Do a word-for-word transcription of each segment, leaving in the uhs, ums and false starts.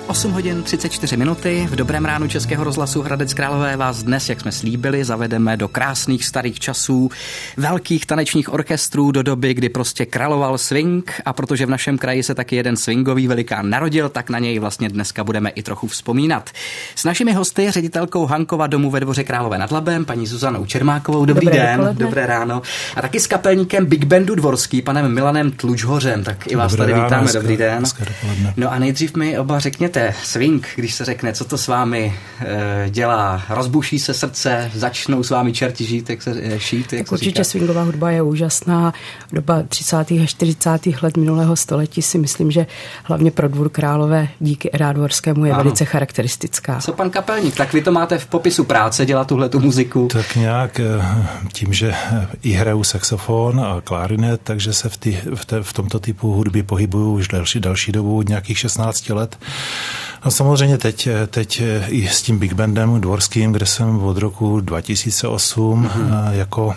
osm hodin třicet čtyři minuty. V dobrém ránu Českého rozhlasu Hradec Králové vás dnes, jak jsme slíbili, zavedeme do krásných starých časů velkých tanečních orchestrů do doby, kdy prostě královal swing, a protože v našem kraji se taky jeden swingový velikán narodil, tak na něj vlastně dneska budeme i trochu vzpomínat. S našimi hosty, ředitelkou Hankova domu ve Dvoře Králové nad Labem, paní Zuzanou Čermákovou. Dobrý dobré den, dopoledne. Dobré ráno. A taky s kapelníkem Big Bandu Dvorský, panem Milanem Tlučhořem. Tak i vás dobré tady ráno, vítáme. Hezké, dobrý den. No a nejdřív mi oba řekněte, swing, když se řekne, co to s vámi e, dělá? Rozbuší se srdce, začnou s vámi čerti žít, jak se e, šít, jak tak se určitě říká? Swingová hudba je úžasná. Doba třicátých a čtyřicátých let minulého století si myslím, že hlavně pro Dvůr Králové díky R A Dvorskému je ano. velice charakteristická. Co pan kapelník? Tak vy to máte v popisu práce, dělat tuhle tu muziku? Tak nějak tím, že i hraju saxofon a klarinet, takže se v, tý, v, te, v tomto typu hudby pohybuju už další, další dobu, nějakých šestnáct let. A samozřejmě teď, teď i s tím Big Bandem Dvorským, kde jsem od roku dva tisíce osm mm-hmm. jako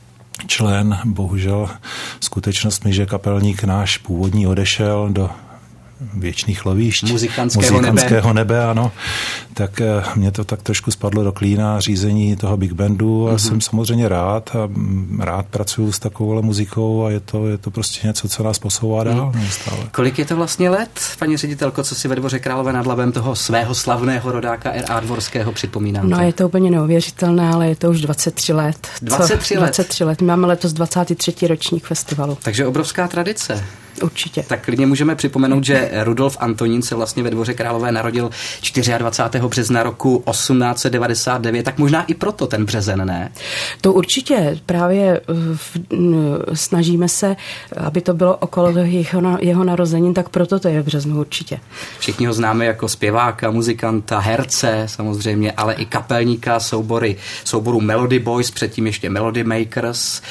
člen, bohužel skutečnost mi, že kapelník náš původní odešel do věčných lovíšť, muzikantského, muzikantského nebe. nebe, ano, tak mě to tak trošku spadlo do klína řízení toho Big Bandu a mm-hmm. jsem samozřejmě rád a rád pracuju s takovou muzikou a je to, je to prostě něco, co nás posouvá dál. Mm. Stále. Kolik je to vlastně let, paní ředitelko, co si ve Dvoře Králové nad Labem toho svého slavného rodáka R A Dvorského připomínáte? No je to úplně neuvěřitelné, ale je to už dvacet tři let. dvacet tři let? dvacet tři let. My máme letos dvacátý třetí ročník festivalu. Takže obrovská tradice. Určitě. Tak klidně můžeme připomenout, že Rudolf Antonín se vlastně ve Dvoře Králové narodil dvacátého čtvrtého března roku osmnáct set devadesát devět, tak možná i proto ten březen, ne? To určitě. Právě snažíme se, aby to bylo okolo jeho, jeho narozenin, tak proto to je v březnu určitě. Všichni ho známe jako zpěváka, muzikanta, herce samozřejmě, ale i kapelníka soubory, souboru Melody Boys, předtím ještě Melody Makers.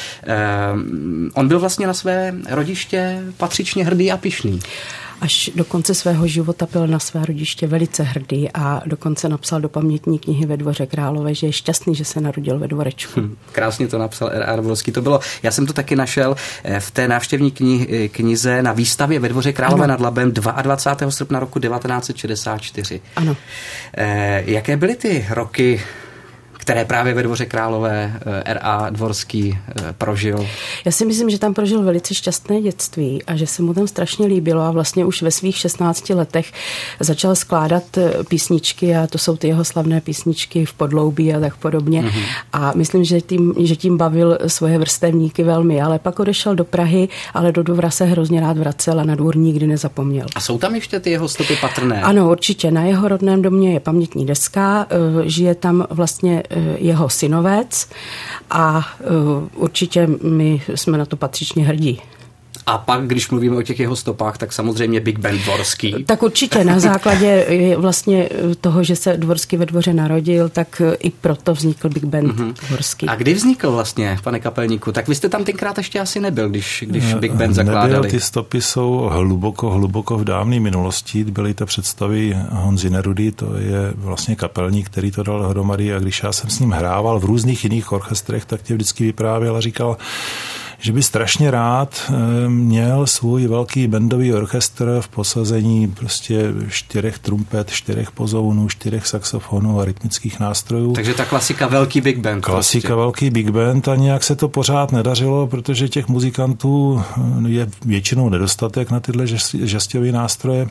Um, on byl vlastně na své rodiště patřičně hrdý a pyšný. Až do konce svého života byl na své rodiště velice hrdý a dokonce napsal do pamětní knihy ve Dvoře Králové, že je šťastný, že se narodil ve Dvorečku. Hm, krásně to napsal R A Dvorský. To bylo, já jsem to taky našel v té návštěvní kni, knize na výstavě ve Dvoře Králové ano. nad Labem dvacátého druhého srpna roku devatenáct set šedesát čtyři. Ano. Eh, jaké byly ty roky, které právě ve Dvoře Králové R A Dvorský prožil? Já si myslím, že tam prožil velice šťastné dětství a že se mu tam strašně líbilo a vlastně už ve svých šestnácti letech začal skládat písničky a to jsou ty jeho slavné písničky V podloubí a tak podobně. Mm-hmm. A myslím, že tím, že tím bavil svoje vrstevníky velmi, ale pak odešel do Prahy, ale do Dvora se hrozně rád vracel a na Dvůr nikdy nezapomněl. A jsou tam ještě ty jeho stopy patrné? Ano, určitě. Na jeho rodném domě je pamětní deska, žije tam vlastně jeho synovec a uh, určitě my jsme na to patřičně hrdí. A pak, když mluvíme o těch jeho stopách, tak samozřejmě Big Band Dvorský. Tak určitě na základě vlastně toho, že se Dvorský ve Dvoře narodil, tak i proto vznikl Big Band mm-hmm. Dvorský. A kdy vznikl vlastně, pane kapelníku? Tak vy jste tam tenkrát ještě asi nebyl, když, když Big Band zakládali. Nebyl, ty stopy jsou hluboko, hluboko v dávné minulosti. Byly to představy Honzy Nerudy, to je vlastně kapelník, který to dal dohromady a když já jsem s ním hrával v různých jiných orchestrech, tak tě vždycky vyprávěl a říkal, že by strašně rád měl svůj velký bandový orchestr v posazení prostě čtyřech trumpet, čtyřech pozounů, čtyřech saxofonů a rytmických nástrojů. Takže ta klasika velký big band. Klasika prostě. velký big band a nějak se to pořád nedařilo, protože těch muzikantů je většinou nedostatek na tyhle žestěvé nástroje.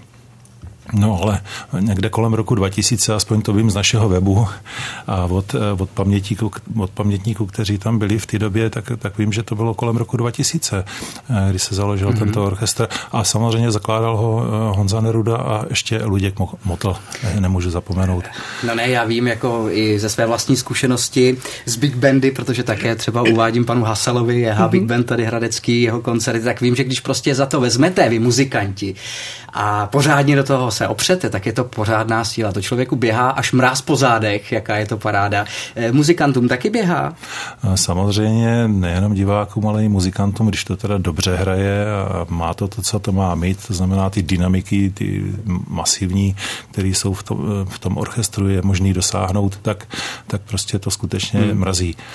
No, ale někde kolem roku dva tisíce, aspoň to vím z našeho webu a od, od, pamětníků, od pamětníků, kteří tam byli v té době, tak, tak vím, že to bylo kolem roku dva tisíce, kdy se založil mm-hmm. tento orchestr a samozřejmě zakládal ho Honza Neruda a ještě Luděk Motl, nemůžu zapomenout. No ne, já vím jako i ze své vlastní zkušenosti z Big Bandy, protože také třeba uvádím panu Hasalovi, je mm-hmm. Big Band tady hradecký, jeho koncerty, tak vím, že když prostě za to vezmete vy muzikanti a pořádně do toho se opřete, tak je to pořádná síla. To člověku běhá až mráz po zádech, jaká je to paráda. E, muzikantům taky běhá? Samozřejmě nejenom divákům, ale i muzikantům, když to teda dobře hraje a má to to, co to má mít, to znamená ty dynamiky, ty masivní, které jsou v tom, v tom orchestru, je možný dosáhnout, tak, tak prostě to skutečně hmm. mrazí.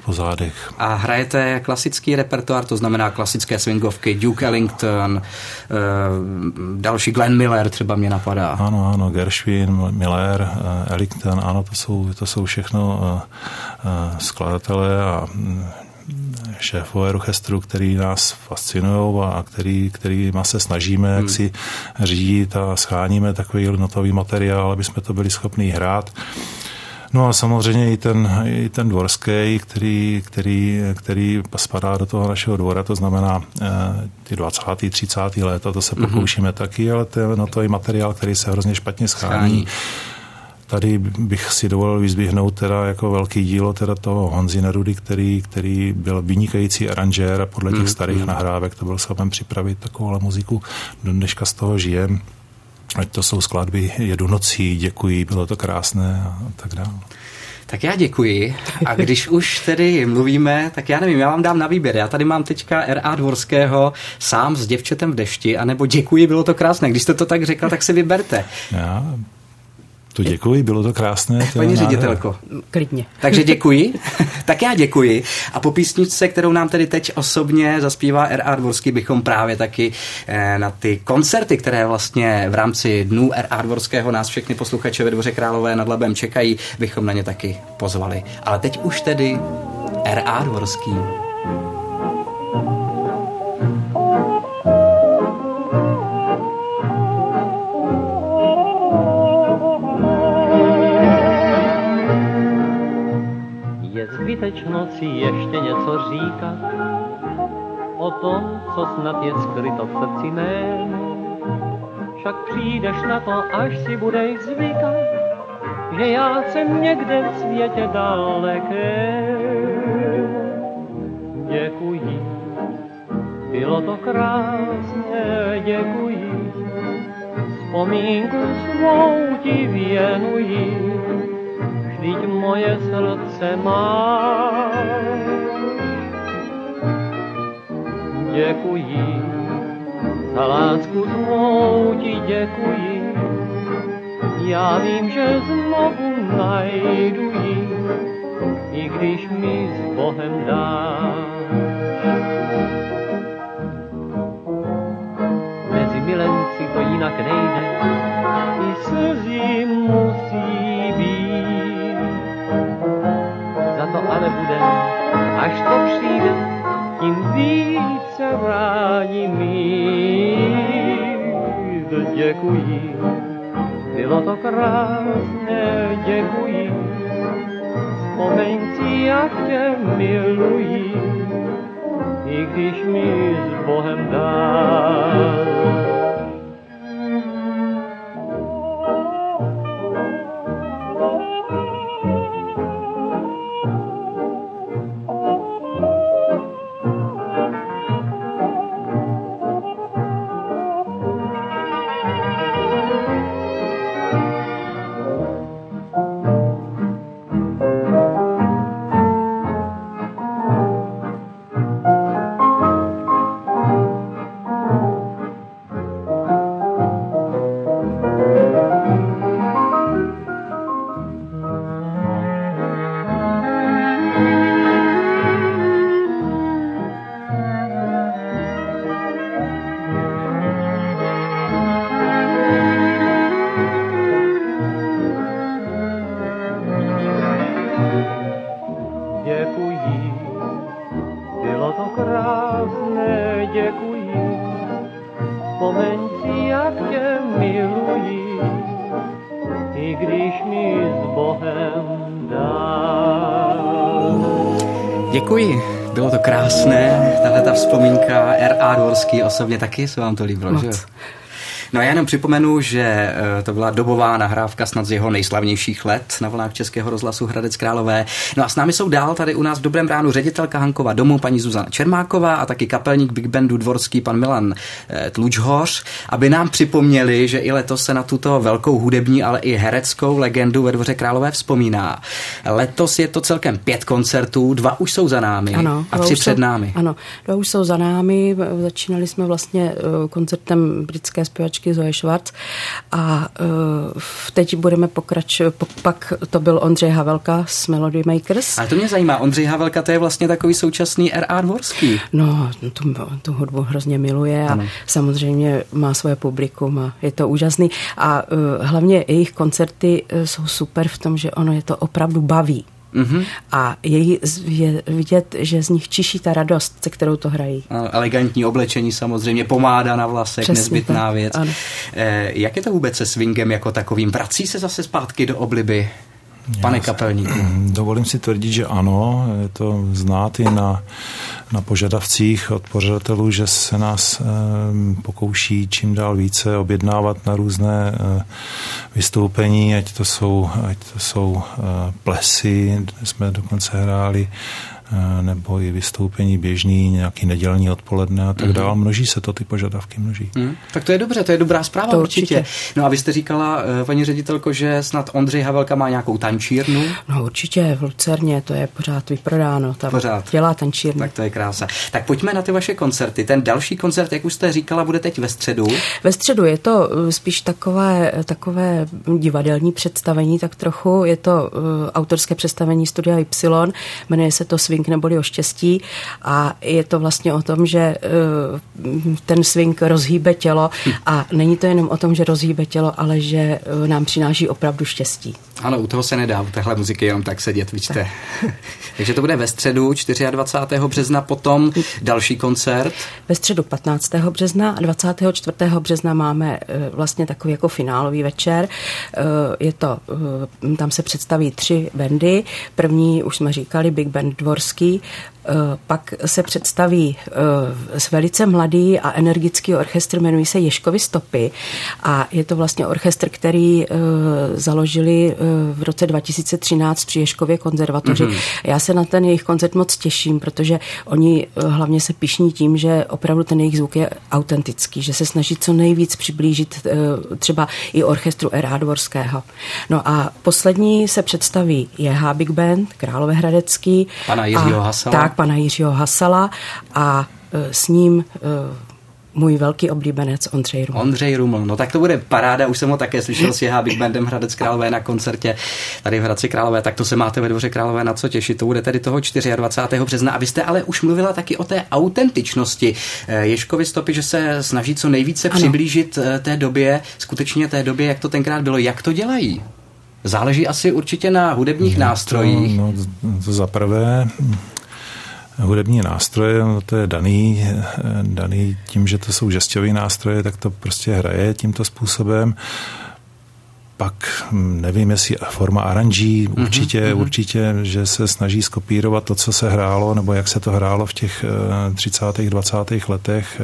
po zádech. A hrajete klasický repertoár, to znamená klasické swingovky, Duke Ellington, další Glenn Miller třeba mě napadá. Ano, ano, Gershwin, Miller, Ellington, ano, to jsou, to jsou všechno skladatelé a šéfové orchestru, který nás fascinují a který, kterýma se snažíme, hmm. jak si řídit a scháníme takový notový materiál, aby jsme to byli schopni hrát. No a samozřejmě i ten, i ten dvorský, který, který, který spadá do toho našeho dvora, to znamená ty dvacátá třicátá léta, to se pokoušíme mm-hmm. taky, ale to je notový materiál, který se hrozně špatně schání. Tady bych si dovolil vyzvihnout teda jako velký dílo teda toho Honzy Nerudy, který, který byl vynikající aranžér a podle těch mm, starých mm. nahrávek to byl schopen připravit takovou muziku. Do dneška z toho žijem. Ať to jsou skladby Jedu nocí, děkuji, bylo to krásné a tak dále. Tak já děkuji. A když už tedy mluvíme, tak já nevím, já vám dám na výběr. Já tady mám teďka R A Dvorského Sám s děvčetem v dešti, anebo Děkuji, bylo to krásné. Když jste to tak řekla, tak se vyberte. Já to děkuji, bylo to krásné. Paní ředitelko. Klidně. Takže děkuji. Tak já děkuji. A po písničce, kterou nám tedy teď osobně zaspívá R A Dvorský, bychom právě taky na ty koncerty, které vlastně v rámci Dnů R A Dvorského nás všechny posluchače ve Dvoře Králové nad Labem čekají, bychom na ně taky pozvali. Ale teď už tedy R A Dvorský. Noci ještě něco říkat o tom, co snad je skryto v srdci mému. Však přijdeš na to, až si budeš zvykat, že já jsem někde v světě dalekém. Děkuji, bylo to krásné, děkuji, vzpomínku svou ti věnuji. Vždyť moje srdce má. Děkuji, za lásku tvou ti děkuji. Já vím, že znovu najdu ji, i když mi s Bohem dáš. Mezi milenci to jinak nejde, i slzy musí být. To ale bude, až to přijde, tím více rádi mít. Děkuji, bylo to krásné, děkuji. Vzpomeň si, jak tě miluji, i když mi s Bohem dáš. Děkuji, bylo to krásné, tahle ta vzpomínka R A Dvorský osobně taky se vám to líbilo, že? No a já jenom připomenu, že to byla dobová nahrávka snad z jeho nejslavnějších let na vlnách Českého rozhlasu Hradec Králové. No a s námi jsou dál tady u nás v Dobrém ránu ředitelka Hankova domu paní Zuzana Čermáková a taky kapelník Big Bandu Dvorský pan Milan Tlučhoř, aby nám připomněli, že i letos se na tuto velkou hudební, ale i hereckou legendu ve Dvoře Králové vzpomíná. Letos je to celkem pět koncertů, dva už jsou za námi ano, a tři před jsou, námi. Ano, dva už jsou za námi, začínali jsme vlastně koncertem britské zpěvačky zpěvačky Zoe Schwarz. A uh, teď budeme pokračovat, pak to byl Ondřej Havelka z Melody Makers. Ale to mě zajímá, Ondřej Havelka, to je vlastně takový současný R A Dvorský. No, tu, tu hudbu hrozně miluje a ano. Samozřejmě má svoje publikum a je to úžasný. A uh, hlavně jejich koncerty uh, jsou super v tom, že ono je to opravdu baví. Mm-hmm. A je, je vidět, že z nich čiší ta radost, se kterou to hrají. Elegantní oblečení samozřejmě, pomáda na vlasek, přesně nezbytná tak, věc. Eh, jak je to vůbec se swingem jako takovým? Vrací se zase zpátky do obliby, pane kapelníku? Dovolím si tvrdit, že ano. Je to znát i na, na požadavcích od pořadatelů, že se nás eh, pokouší čím dál více objednávat na různé eh, vystoupení, ať to jsou, ať to jsou eh, plesy, jsme dokonce hráli, nebo i vystoupení běžný, nějaký nedělní odpoledne a tak mm-hmm. dál. Množí se to, ty požadavky množí. Mm, tak to je dobře, to je dobrá zpráva to určitě. určitě. No a vy jste říkala, paní ředitelko, že snad Ondřej Havelka má nějakou tančírnu? No určitě, v Lucerně, to je pořád vyprodáno. Tam pořád. Dělá tančírnu. Tak to je krása. Tak pojďme na ty vaše koncerty. Ten další koncert, jak už jste říkala, bude teď ve středu. Ve středu je to spíš takové, takové divadelní představení, tak trochu. Je to uh, autorské představení Studia Y, jmenuje se to Swing neboli o štěstí a je to vlastně o tom, že uh, ten swing rozhýbe tělo a není to jenom o tom, že rozhýbe tělo, ale že uh, nám přináší opravdu štěstí. Ano, u toho se nedá, u téhle muziky jenom tak sedět, víte. Tak. Takže to bude ve středu dvacátého čtvrtého března, potom další koncert. Ve středu patnáctého března a dvacátého čtvrtého března máme uh, vlastně takový jako finálový večer. Uh, je to, uh, tam se představí tři bandy. První, už jsme říkali, Big Band Dvorský, pak se představí velice mladý a energický orchestr, jmenují se Ježkovy stopy a je to vlastně orchestr, který založili v roce dva tisíce třináct při Ježkově konzervatoři. Mm-hmm. Já se na ten jejich koncert moc těším, protože oni hlavně se pyšní tím, že opravdu ten jejich zvuk je autentický, že se snaží co nejvíc přiblížit třeba i orchestru R A Dvorského. No a poslední se představí J H Big Band, Královéhradecký. Pana Jiřího Hasala. Tak, pana Jiřího Hasala a e, s ním e, můj velký oblíbenec Ondřej Ruml. Ondřej Ruml, no tak to bude paráda, už jsem ho také slyšel s J H Big Bandem Hradec Králové na koncertě tady v Hradci Králové, tak to se máte ve Dvoře Králové na co těšit, to bude tedy toho dvacátého čtvrtého března a vy jste ale už mluvila taky o té autentičnosti Ježkovy stopy, že se snaží co nejvíce ano. přiblížit té době, skutečně té době, jak to tenkrát bylo, jak to dělají? Záleží asi určitě na hudebních no, nástrojích. No, to za prvé hudební nástroje, no to je daný, daný tím, že to jsou žesťové nástroje, tak to prostě hraje tímto způsobem. Pak nevím, jestli forma aranží, určitě, mm-hmm. určitě, že se snaží skopírovat to, co se hrálo, nebo jak se to hrálo v těch třicátých, dvacátých letech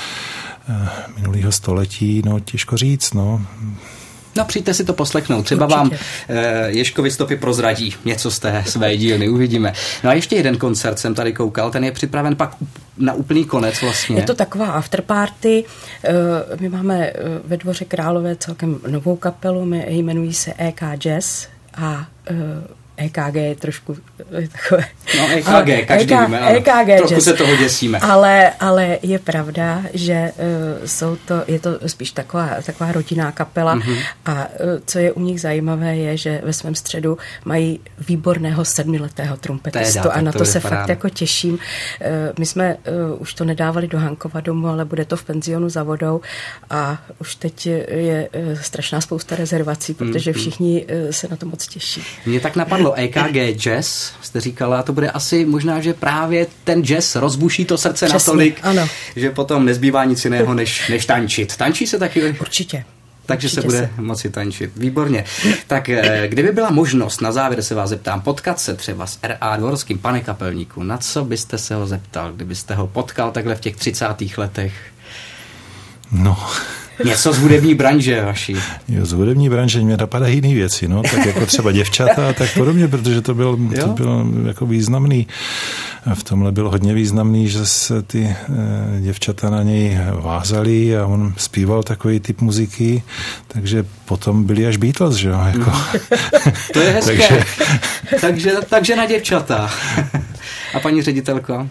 minulého století, no těžko říct, no. No přijďte si to poslechnout, třeba určitě. Vám e, Ježkovy stopy prozradí něco z té své dílny, uvidíme. No a ještě jeden koncert jsem tady koukal, ten je připraven pak na úplný konec vlastně. Je to taková afterparty, e, my máme ve Dvoře Králové celkem novou kapelu, my jmenují se E K Jazz a e, E K G je trošku takové... No E K G, každý víme, ano. E K G trochu jazz. Se toho děsíme. Ale, ale je pravda, že uh, jsou to, je to spíš taková, taková rodinná kapela mm-hmm. a uh, co je u nich zajímavé je, že ve svém středu mají výborného sedmiletého trumpetistu Téda, a na to, to se paráda. Fakt jako těším. Uh, my jsme uh, už to nedávali do Hankova domu, ale bude to v penzionu za vodou a už teď je uh, strašná spousta rezervací, protože všichni uh, se na to moc těší. Mě tak napadlo E K G jazz, jste říkala, to bude asi možná, že právě ten jazz rozbuší to srdce Přesně, natolik, ano. že potom nezbývá nic jiného, než, než tančit. Tančí se taky? Určitě. Takže Určitě se bude se. moci tančit. Výborně. Tak kdyby byla možnost, na závěr se vás zeptám, potkat se třeba s R A Dvorským, pane kapelníku, na co byste se ho zeptal, kdybyste ho potkal takhle v těch třicátých letech? No... Něco z hudební branže vaší. Jo, z hudební branže mě napadají jiné věci, no, tak jako třeba děvčata a tak podobně, protože to byl, to byl jako významný. V tomhle bylo hodně významný, že se ty e, děvčata na něj vázali a on zpíval takový typ muziky, takže potom byli až Beatles, že jo? Jako. To je hezké. takže, takže, takže na děvčata. A paní ředitelko?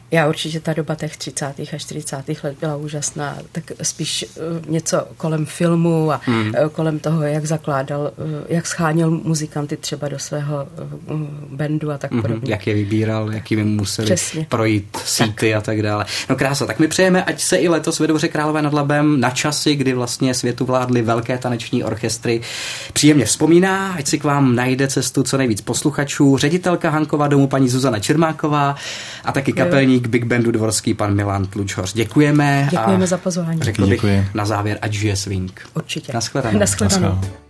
Já určitě ta doba těch třicátých a čtyřicátých let byla úžasná, tak spíš něco kolem filmu a hmm. kolem toho, jak zakládal, jak scháněl muzikanty třeba do svého bandu a tak hmm. podobně. Jak je vybíral, jakými museli Přesně. projít síty tak. a tak dále. No krása, tak my přejeme, ať se i letos ve Dvoře Králové nad Labem na časy, kdy vlastně světu vládly velké taneční orchestry, příjemně vzpomíná, ať si k vám najde cestu co nejvíc posluchačů, ředitelka Hankova domu paní Zuzana Čermáková a taky kapelník Big Bandu dvorský pan Milan Tlučhoř. Děkujeme. Děkujeme za pozvání. Řekl bych na závěr, ať žije swing. Určitě. Naschledanou. Naschledanou.